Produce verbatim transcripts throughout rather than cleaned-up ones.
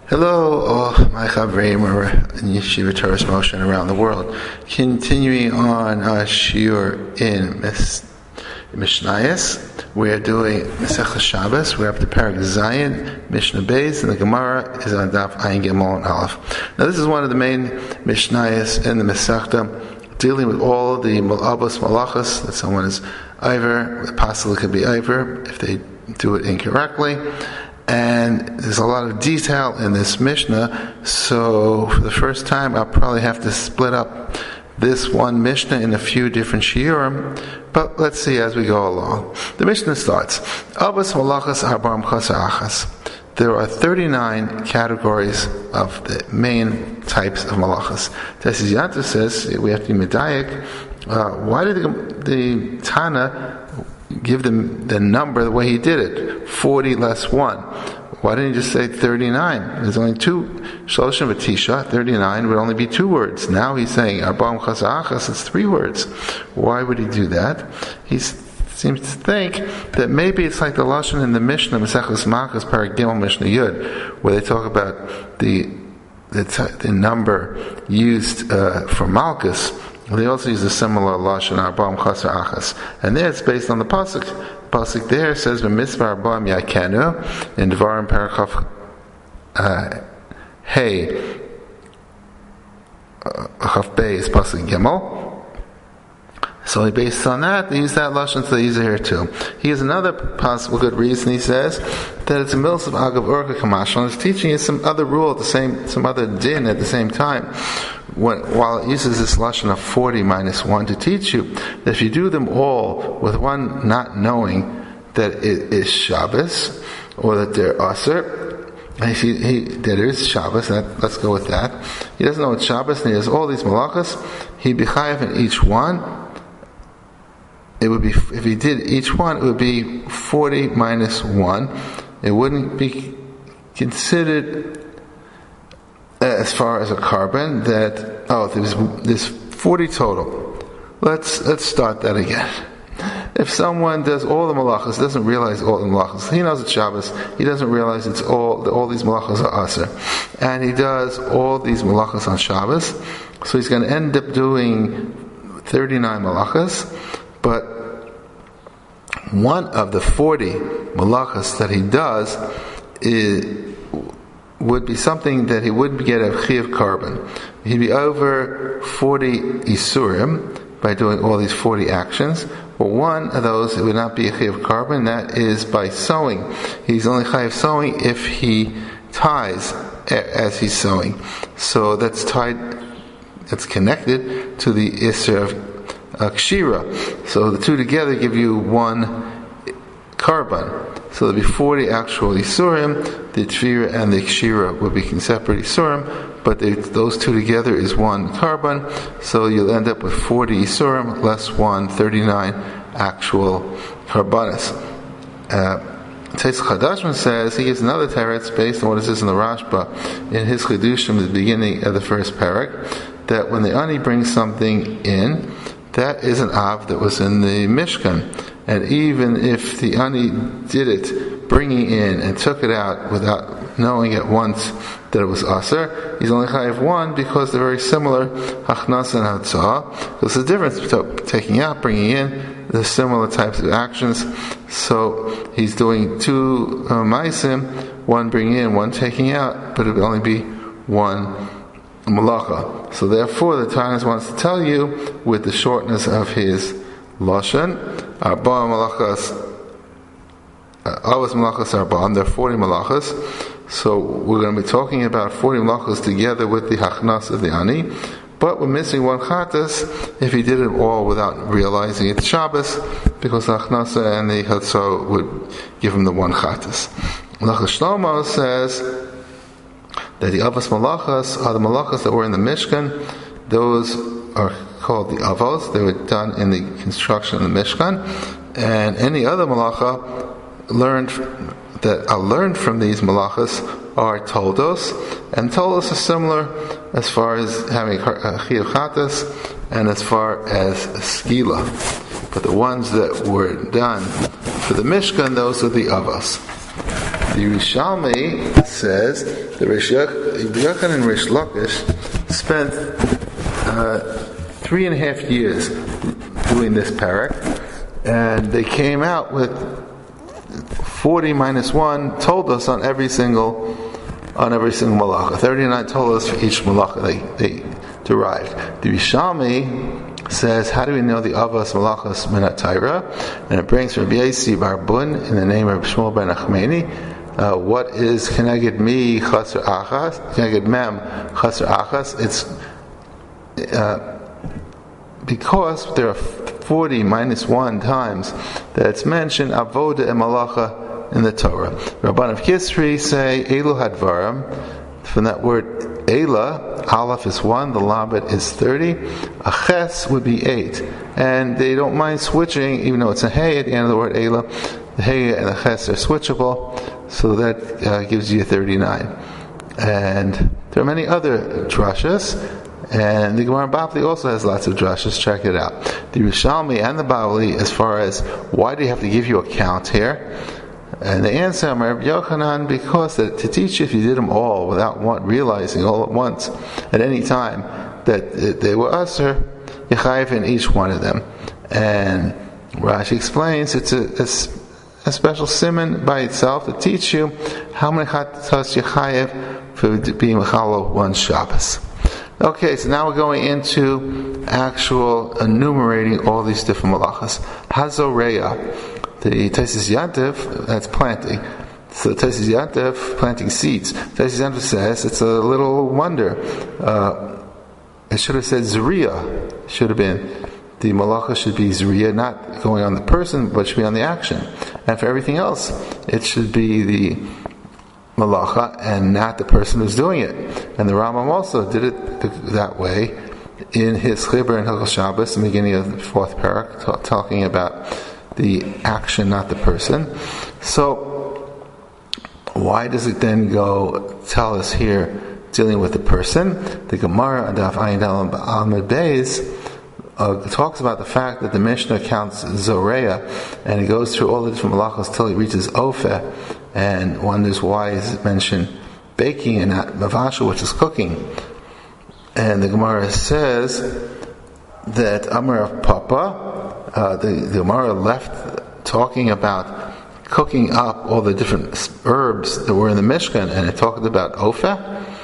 Hello, oh, my Chavreim in Yeshiva Torah Motion around the world. Continuing on our shiur in Mishnayos, we're doing Masechta Shabbos. We're up to Perek Zayin, Mishnah Beis, and the Gemara is on Daf Ayin Gimel and Aleph. Now, this is one of the main Mishnayos in the Masechta, dealing with all the Malabos Malachas that someone is Iver, the possibly could be Iver if they do it incorrectly. And there's a lot of detail in this Mishnah, so for the first time I'll probably have to split up this one Mishnah in a few different shiurim, but let's see as we go along. The Mishnah starts, Avos Malachas Arba'am Chasar Achas. There are thirty-nine categories of the main types of malachas. Tessis Yanta says, we have to be medayik, uh, why did the, the Tana give them the number the way he did it, forty less one? Why didn't he just say thirty-nine? There's only two, Shloshim V'Tisha, thirty-nine would only be two words. Now he's saying, Arba'am Chasar Achas, it's three words. Why would he do that? He seems to think that maybe it's like the Lashon in the Mishnah, Maseches Malchus, Perek Gimel, Mishnah Yud, where they talk about the the, t- the number used uh, for Malchus. They also use a similar lashon, Arba'am Chasar Achas, and there it's based on the pasuk. Pasuk there says, "V'mitzvah Arba'am Yakenu," in Devarim Parachav uh, Hey Chav Beis is pasuk Gimel. So based on that, they use that lashon, so they use it here too. He has another possible good reason. He says that it's a mills of agav urka kamashal. It's teaching you some other rule at the same, some other din at the same time. When, while it uses this lashon of forty minus one to teach you that if you do them all with one not knowing that it is Shabbos or that they're aser, and if he, he, that it is Shabbos, and let's go with that. He doesn't know it's Shabbos, and he has all these malachas. He be chayav in each one. It would be, if he did each one, it would be forty minus one. It wouldn't be considered as far as a carbon that, oh, there's, there's forty total. Let's, let's start that again. If someone does all the malachas, doesn't realize all the malachas, he knows it's Shabbos, he doesn't realize it's all, that all these malachas are aser. And he does all these malachas on Shabbos, so he's going to end up doing thirty-nine malachas. But one of the forty malachas that he does is, would be something that he wouldn't get a chiyuv carbon. He'd be over forty isurim by doing all these forty actions. But one of those, it would not be a chiyuv carbon. That is by sewing. He's only chayiv sewing if he ties as he's sewing. So that's tied. That's connected to the isur of Uh, kshira. So the two together give you one carbon. So there'll be forty actual isurim. The tefira and the kshira would be separate isurim, but they, those two together is one carbon. So you'll end up with forty isurim less one, thirty-nine actual carbonas. Uh, Tais Chadashman says, he gives another teretz based on what it says in the Rashba in his Chidushim at the beginning of the first parak, that when the ani brings something in, that is an av that was in the Mishkan. And even if the ani did it, bringing in and took it out without knowing at once that it was aser, he's only chayiv one because they're very similar, hachnas and hatzah. There's a difference between taking out, bringing in, the similar types of actions. So he's doing two uh, maisim, one bringing in, one taking out, but it would only be one malacha. So therefore, the Tana wants to tell you, with the shortness of his lashon, arba malachas, avos malachas arba, there are forty malachas. So we're going to be talking about forty malachas together with the hachnas of the ani. But we're missing one chatas if he did it all without realizing it's Shabbos, because the hachnasa and the chatzah would give him the one chatas. Malachas Shlomo says that the avos malachas are the malachas that were in the Mishkan. Those are called the avos. They were done in the construction of the Mishkan. And any other malacha learned that are learned from these malachas are toldos. And toldos are similar as far as having a chiyuv chatas and as far as skila. But the ones that were done for the Mishkan, those are the avos. The Rishalmi says that Rish Yochanan and Rish Lakish spent uh, three and a half years doing this parak, and they came out with forty minus one told us on every single on every single malacha. thirty-nine told us for each malacha they, they derived. The Rishalmi says, how do we know the Avos Malachos Minat Torah? And it brings from Yesi Barbun in the name of Shmuel ben Achmeni. Uh, what is Keneged Mi Chasr Achas? Keneged Mem Chasr Achas. It's uh, because there are forty minus one times that it's mentioned Avoda and Malacha in the Torah. Rabban of Kisri say Elu Hadvaram. From that word Ela, Aleph is one, the Lamed is thirty, a Ches would be eight. And they don't mind switching, even though it's a Hey at the end of the word Ela. The Hey and the Ches are switchable, so that uh, gives you thirty-nine. And there are many other drashas, and the Gemara Bavli also has lots of drashas, check it out. The Rishalmi and the Bavli, as far as why do you have to give you a count here? And the answer, Rabbi Yochanan, because that to teach you if you did them all without one, realizing all at once, at any time, that they were usher, you chayiv in each one of them. And Rashi explains it's a, a, a special siman by itself to teach you how many chatas you chayiv for being mechalo one Shabbos. Okay, so now we're going into actual enumerating all these different malachas. Hazoreya. The Taisis Yantiv, that's planting. So Taisis Yantiv, planting seeds. Taisis Yantiv says it's a little wonder. Uh, it should have said Zuriya. It should have been, the malacha should be Zuriya, not going on the person, but should be on the action. And for everything else, it should be the malacha and not the person who's doing it. And the Rambam also did it that way in his Chibur and Hilchos Shabbos, the beginning of the fourth parak, t- talking about the action, not the person. So, why does it then go tell us here dealing with the person? The Gemara Daf Ayin Daled Amud Beis talks about the fact that the Mishnah counts Zoreya, and it goes through all the different malachos till it reaches Ofeh, and wonders why is it mentioned baking and not Mavasha, which is cooking. And the Gemara says that Amar of Papa, Uh, the, the Gemara left talking about cooking up all the different herbs that were in the Mishkan, and it talked about Ofeh.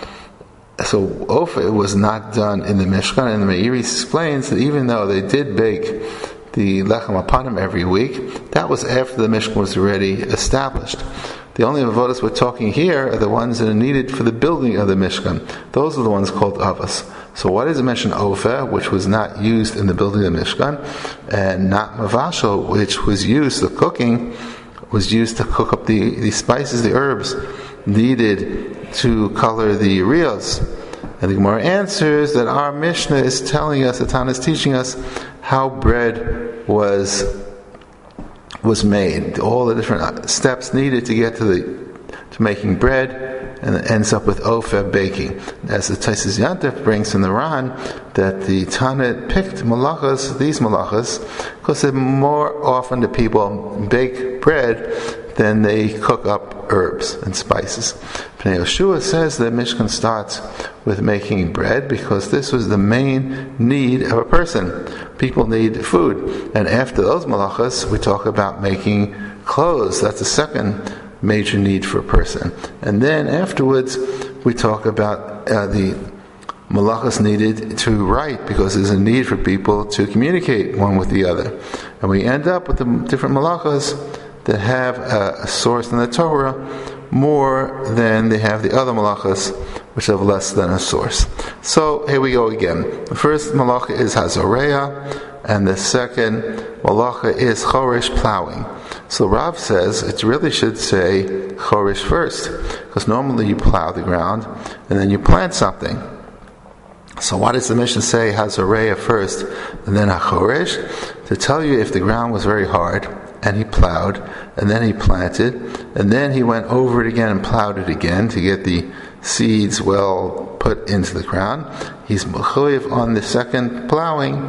So Ofeh was not done in the Mishkan, and the Meiri explains that even though they did bake the Lechem Apanim every week, that was after the Mishkan was already established. The only avodas we're talking here are the ones that are needed for the building of the Mishkan. Those are the ones called avos. So why does it mention Ofeh, which was not used in the building of the Mishkan, and not Mavashal, which was used, the cooking was used to cook up the, the spices, the herbs needed to color the riyos? And the Gemara answers that our Mishnah is telling us, the Tana is teaching us how bread was was made, all the different steps needed to get to the to making bread, and it ends up with Ofeh, baking. As the Taisis Yantif brings from the Ran, that the Tana picked malachas, these malachas, because more often the people bake bread than they cook up herbs and spices. Pnei Yoshua says that Mishkan starts with making bread because this was the main need of a person. People need food. And after those malachas, we talk about making clothes. That's the second major need for a person. And then afterwards, we talk about uh, the malachas needed to write, because there's a need for people to communicate one with the other. And we end up with the different malachas that have a, a source in the Torah more than they have the other malachas, which have less than a source. So here we go again. The first malacha is Hazoreya, and the second malacha is Chorish, plowing. So Rav says it really should say Chorish first, because normally you plow the ground and then you plant something. So why does the Mishnah say Hazoreya first and then HaChorish? To tell you if the ground was very hard, and he plowed, and then he planted, and then he went over it again and plowed it again to get the seeds well put into the ground. He's mechuyev on the second plowing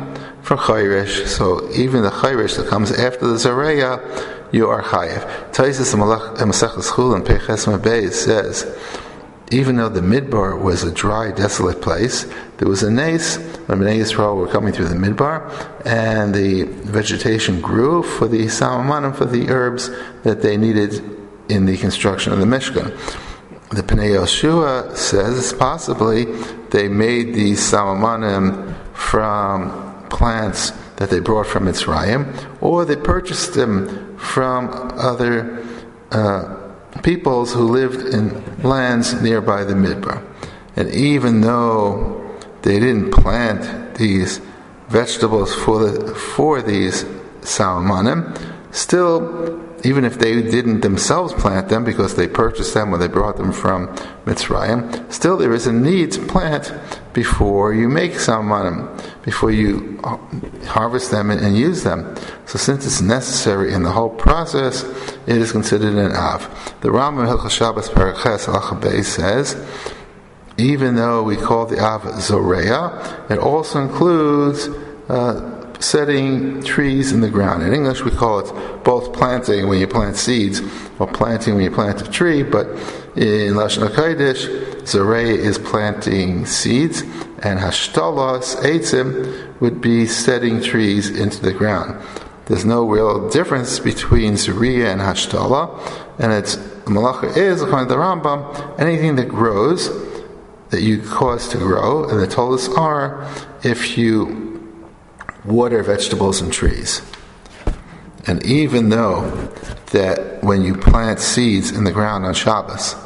for chayrish. So even the chayrish that comes after the zareya, you are chayiv. Taisus Masechus Chulin Peches Mabei says, even though the Midbar was a dry, desolate place, there was a nace when Bnei Yisrael were coming through the Midbar, and the vegetation grew for the samamanim, for the herbs that they needed in the construction of the Mishkan. The Pnei Yoshua says possibly they made these samamanim from plants that they brought from Mitzrayim, or they purchased them from other uh, peoples who lived in lands nearby the Midbar. And even though they didn't plant these vegetables for the for these salmonim, still, even if they didn't themselves plant them because they purchased them or they brought them from Mitzrayim, still there is a need to plant before you make salmonim, before you harvest them and, and use them. So since it's necessary in the whole process, it is considered an av. The Rambam Hilchos Shabbos Perek Ches Halacha Beis says, even though we call the av zoreya, it also includes uh, setting trees in the ground. In English we call it both planting when you plant seeds or planting when you plant a tree, but in Lashon HaKodesh, Zarei is planting seeds, and Hashtalas, Eitzim, would be setting trees into the ground. There's no real difference between Zariya and Hashtala, and its malacha is, according to the Rambam, anything that grows, that you cause to grow, and the Tolas are if you water vegetables and trees. And even though that when you plant seeds in the ground on Shabbos,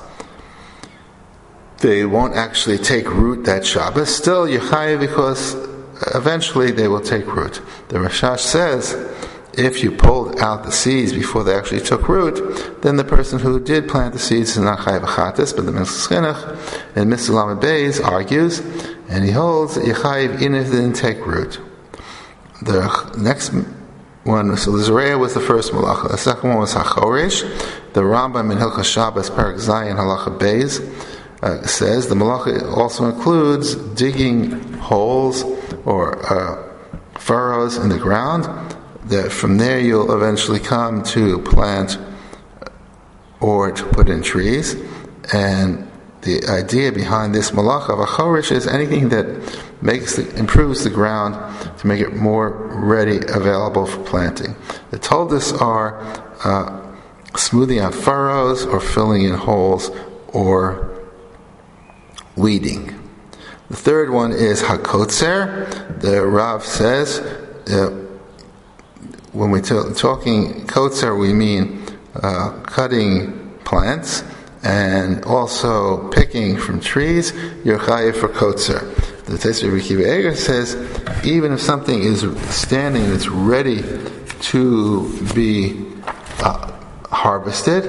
they won't actually take root that Shabbos, still you're chayav because eventually they will take root. The Rashash says, if you pulled out the seeds before they actually took root, then the person who did plant the seeds is not chayav achatis, but the Minchas Chinuch and Mister Lamed Beis argues, and he holds that you're chayav even if they didn't take root. The next one, so the Zareya was the first malacha. The second one was HaChorish. The Rambam in Hilchos Shabbos Perek Zayin Halacha Beis uh, says the malacha also includes digging holes or uh, furrows in the ground. That from there you'll eventually come to plant or to put in trees. And the idea behind this malacha of HaChorish is anything that makes the, improves the ground to make it more ready, available for planting. The Toldos are uh, smoothing out furrows or filling in holes or weeding. The third one is Hakotzer. The Rav says, uh, when we're t- talking Kotzer, we mean uh, cutting plants and also picking from trees. You're chayav for Kotzer. The Tosfos Rebbe Akiva Eiger says, even if something is standing and it's ready to be uh, harvested,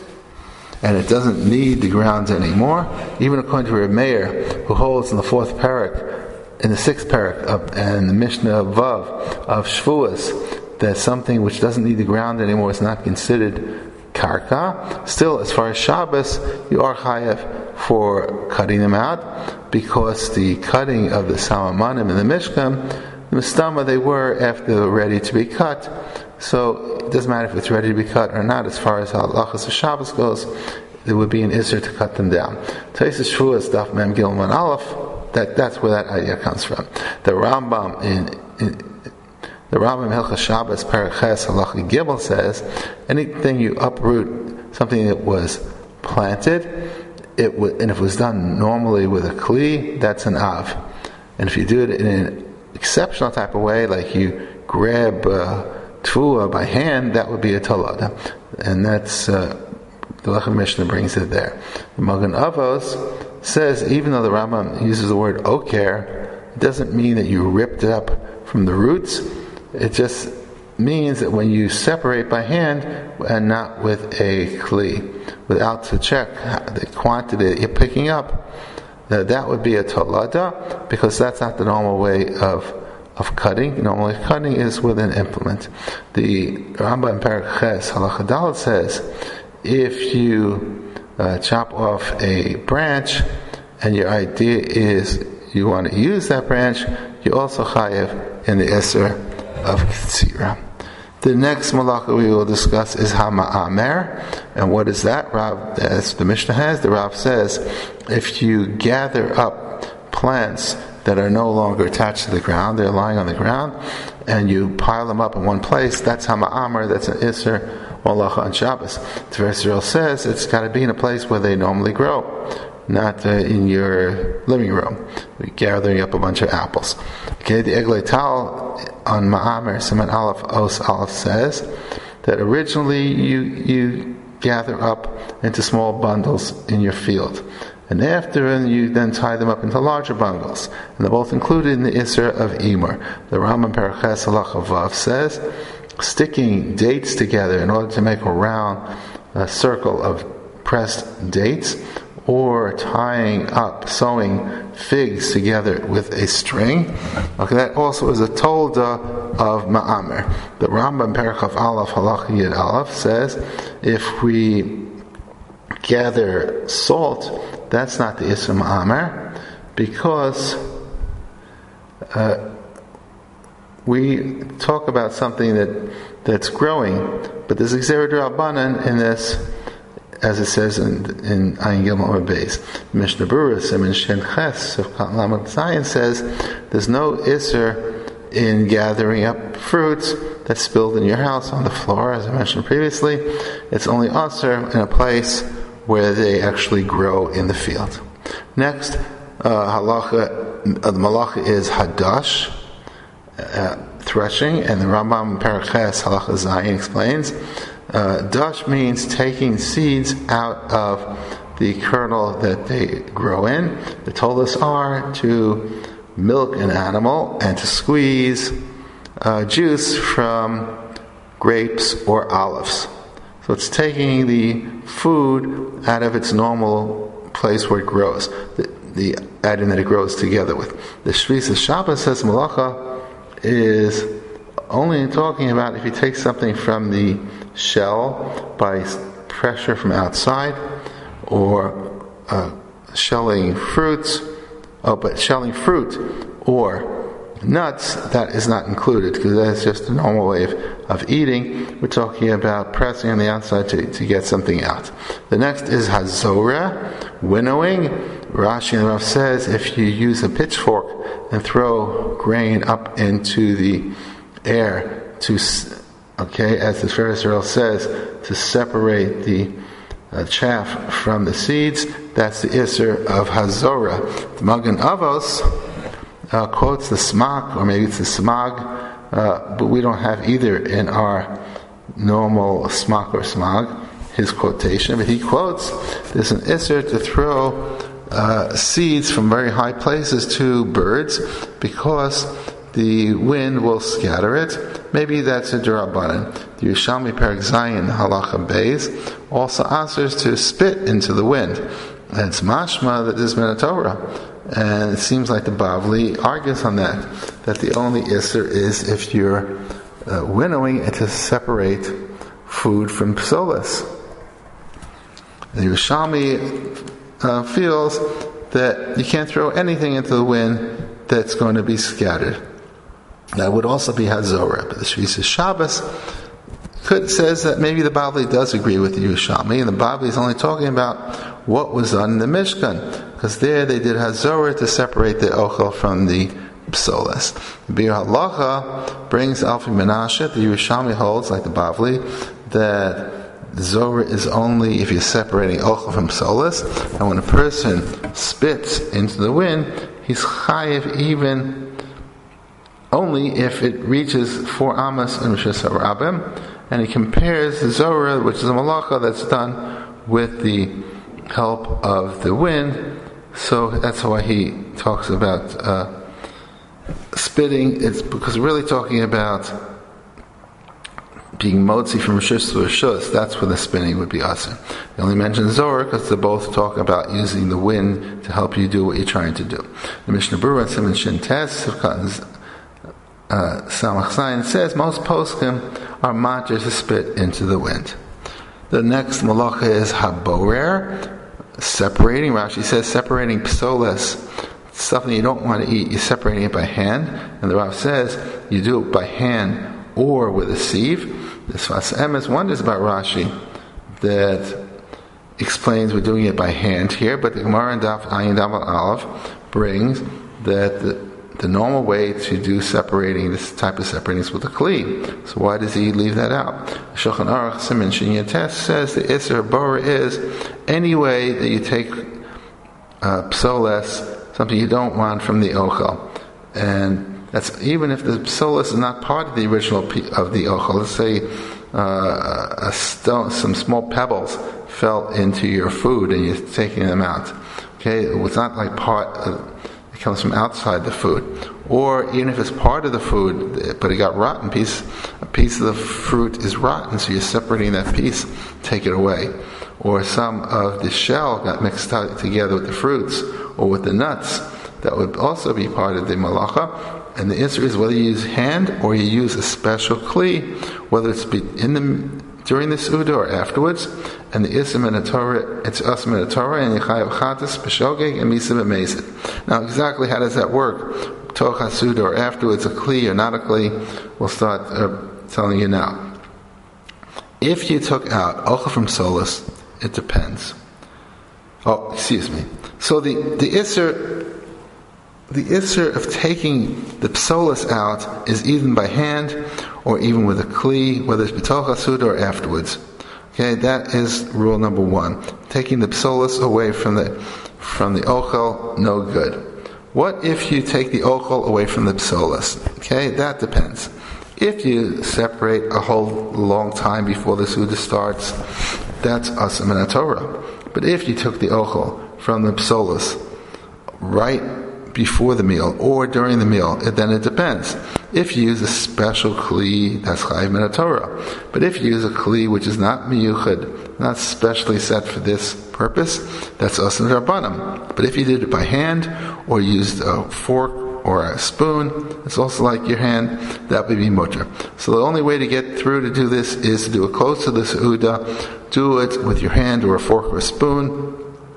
and it doesn't need the grounds anymore, even according to Reb Meir, who holds in the fourth parak, in the sixth parak, of, and the Mishnah Vav of Shvuas, that something which doesn't need the ground anymore is not considered karka. Still, as far as Shabbos, you are chayav for cutting them out, because the cutting of the samamanim in the Mishkan, the mistama they were after they were ready to be cut. So it doesn't matter if it's ready to be cut or not. As far as halachas of Shabbos goes, there would be an isser to cut them down. Tosfos Shvuas Daf Mem Gimel Man Aleph. That that's where that idea comes from. The Rambam in, in the Rambam Hilchos Shabbos Perek Ches Halacha Gimel says, anything you uproot, something that was planted, it w- and if it was done normally with a kli, that's an av. And if you do it in an exceptional type of way, like you grab uh, tefua by hand, that would be a tolada. And that's uh, the Lechem Mishnah brings it there. The Magen Avos says, even though the Rambam uses the word oker, it doesn't mean that you ripped it up from the roots. It just means that when you separate by hand and not with a kli, without to check the quantity that you're picking up, that that would be a tolada, because that's not the normal way of of cutting. Normally, cutting is with an implement. The Rambam in Perek Ches Halacha Dalet says, if you uh, chop off a branch and your idea is you want to use that branch, you also chayev in the Isser of Ktsira. The next malacha we will discuss is Hama'amer. And what is that? Rav, as the Mishnah has, the Rav says, if you gather up plants that are no longer attached to the ground, they're lying on the ground, and you pile them up in one place, that's Hama'amer, that's an Isser malacha on Shabbos. Tiferes Yisrael says it's got to be in a place where they normally grow, not uh, in your living room, gathering up a bunch of apples. Okay, the Eglei Tal on Ma'amer, Siman Aleph Os Aleph says that originally you you gather up into small bundles in your field, and after you then tie them up into larger bundles, and they're both included in the Isser of Imur. The Rambam Paraches Halacha Vav says sticking dates together in order to make a round uh, circle of pressed dates, or tying up, sewing figs together with a string. Okay, that also is a tolda of Ma'amer. The Rambam Perchav Aleph Halach Yid Aleph says if we gather salt, that's not the Isser Ma'amer, because uh, we talk about something that that's growing, but there's a Gzera D'Rabbanan in this, as it says in in Ayin Gimel Beis. Mishnah Berurah Siman Shin Ches of Lamed Zayin says there's no Isser in gathering up fruits that's spilled in your house on the floor, as I mentioned previously. It's only Isser in a place where they actually grow in the field. Next, uh, halacha, uh, the malacha is hadash, uh, threshing, and the Rambam Paraches Halacha Zayin explains. Uh, dash means taking seeds out of the kernel that they grow in. The toldos are to milk an animal and to squeeze uh, juice from grapes or olives. So it's taking the food out of its normal place where it grows, the, the item that it grows together with. The Shvisa Shabbos says malacha is only talking about if you take something from the shell by pressure from outside, or uh, shelling fruits, oh, but shelling fruit or nuts, that is not included, because that's just a normal way of, of eating. We're talking about pressing on the outside to, to get something out. The next is hazorah, winnowing. Rashi and Rav says if you use a pitchfork and throw grain up into the air to, okay, as the Tiferes Yisrael says, to separate the uh, chaff from the seeds, that's the Isser of Hazorah. The Magen Avos uh, quotes the Smak, or maybe it's the Smag, uh, but we don't have either in our normal Smak or Smag, his quotation, but he quotes, there's an Isser to throw uh, seeds from very high places to birds, because the wind will scatter it. Maybe that's a D'Rabbanan. The Yerushalmi Perek Zayin Halacha Beis also answers to spit into the wind. And it's mashma that this is min Torah. And it seems like the Bavli argues on that, that the only Isser is if you're uh, winnowing it to separate food from psolas. The Yerushalmi uh, feels that you can't throw anything into the wind that's going to be scattered. That would also be Hazorah. But the Shvisa Shabbos could, says that maybe the Bavli does agree with the Yerushalmi, and the Bavli is only talking about what was done in the Mishkan, because there they did Hazorah to separate the Ochel from the Psolas. Bir Halacha brings Alfi Menashe, the Yerushalmi holds, like the Bavli, that Zorah is only if you're separating Ochel from Psolas, and when a person spits into the wind, he's chayiv even only if it reaches four amas and Rishus HaRabim, and he compares the Zorah, which is a malacha that's done with the help of the wind. So that's why he talks about uh, spitting. It's because we're really talking about being motzi from Rishus to Rishus. That's where the spinning would be asur. He only mentions Zorah because they both talk about using the wind to help you do what you're trying to do. The Mishnah Berurah Siman Shin Tes Uh, Samach Zayin says most poskim are matir to spit into the wind. The next malacha is haborer, separating. Rashi says separating psoles something you don't want to eat, you're separating it by hand. And the Rav says you do it by hand or with a sieve. The Sfas Emes wonders about Rashi that explains we're doing it by hand here, but the Gemara in Daf Ayin Damal Aleph brings that the, the normal way to do separating, this type of separating, is with a kli. So why does he leave that out? Shulchan Aruch Siman Shin Yates says the Isser Bora is any way that you take uh, psoles, something you don't want from the ochel, and that's even if the psoles is not part of the original pe- of the ochel. Let's say uh, a stone, some small pebbles fell into your food and you're taking them out. Okay, it's not like part of, it comes from outside the food. Or even if it's part of the food, but it got rotten piece, a piece of the fruit is rotten, so you're separating that piece, take it away. Or some of the shell got mixed together with the fruits or with the nuts, that would also be part of the malacha. And the answer is whether you use hand or you use a special kli, whether it's in the during the Suda or afterwards. And the Ism in the Torah, it's Asm in the Torah, and Yechayav Chatas, B'Shogeg, and Misa B'Mezid. Now, exactly how does that work? Tocha Suda or afterwards, a Kli or not a Kli, we'll start uh, telling you now. If you took out Ocha from Solus, it depends. Oh, excuse me. So the, the Isser, the Isser of taking the Psolas out is even by hand or even with a Kli, whether it's B'Tocha Suda or afterwards. Okay, that is rule number one. Taking the psolas away from the from the ochel, no good. What if you take the ochel away from the psolas? Okay, that depends. If you separate a whole long time before the Suda starts, that's asam in Torah. But if you took the ochel from the psolas right before the meal or during the meal, then it depends. If you use a special kli, that's chayiv min Torah. But if you use a kli which is not miyuchad, not specially set for this purpose, that's asan rabbanim. But if you did it by hand or used a fork or a spoon, it's also like your hand, that would be mutter. So the only way to get through to do this is to do it close to the seuda, do it with your hand or a fork or a spoon,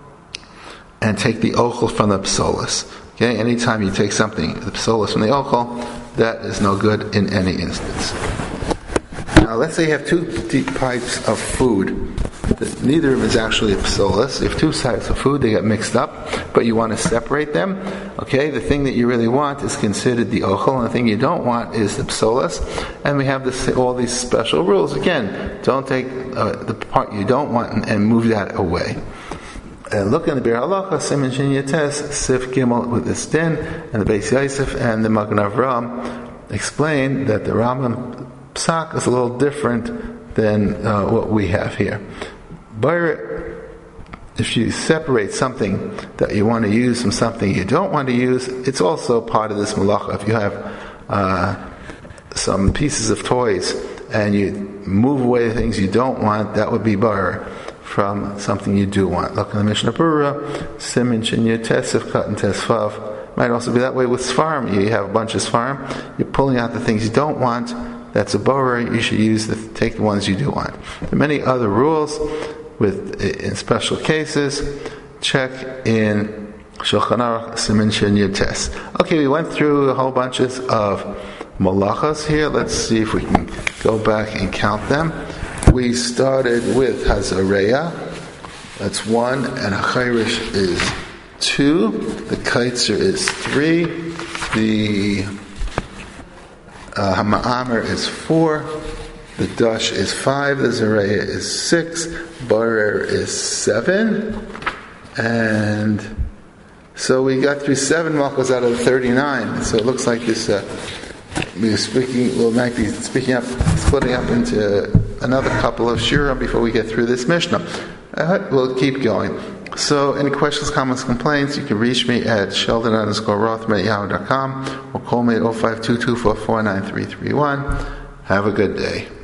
and take the ochel from the psolas. Okay, anytime you take something, the psolas from the ochel, that is no good in any instance. Now, let's say you have two types of food. Neither of them is actually a psolas. You have two types of food, they get mixed up, but you want to separate them. Okay, the thing that you really want is considered the ochel, and the thing you don't want is the psolas. And we have this, all these special rules. Again, don't take uh, the part you don't want and, and move that away. And look in the Bir Halacha, Siman Shin Yates, Sif Gimel with this din, and the Beis Yosef and the Magen Avraham explain that the Rambam Psak is a little different than uh, what we have here. But if you separate something that you want to use from something you don't want to use, it's also part of this malacha. If you have uh, some pieces of toys and you move away the things you don't want, that would be bar from something you do want. Look in the Mishnah Berurah, Siman Shin Yates, Kat and Tesvav. Might also be that way with Sfarim. You have a bunch of Sfarim, you're pulling out the things you don't want, that's a borer, you should use the, take the ones you do want. There are many other rules with in special cases. Check in Shulchan Aruch, Siman Shin Yates. Okay, we went through a whole bunch of malachas here. Let's see if we can go back and count them. We started with Hazareya, that's one, and Achayrish is two, the Kaitzer is three, the uh, Hama'amer is four, the Dush is five, the Zareya is six, Barer is seven, and so we got through seven malchus out of the thirty-nine, so it looks like this uh, we're speaking, we might be speaking up, splitting up into another couple of shiurim before we get through this Mishnah. Uh, we'll keep going. So, any questions, comments, complaints, you can reach me at sheldon underscore rothman at yahoo dot com or call me at oh five two two, four four nine three three one. Have a good day.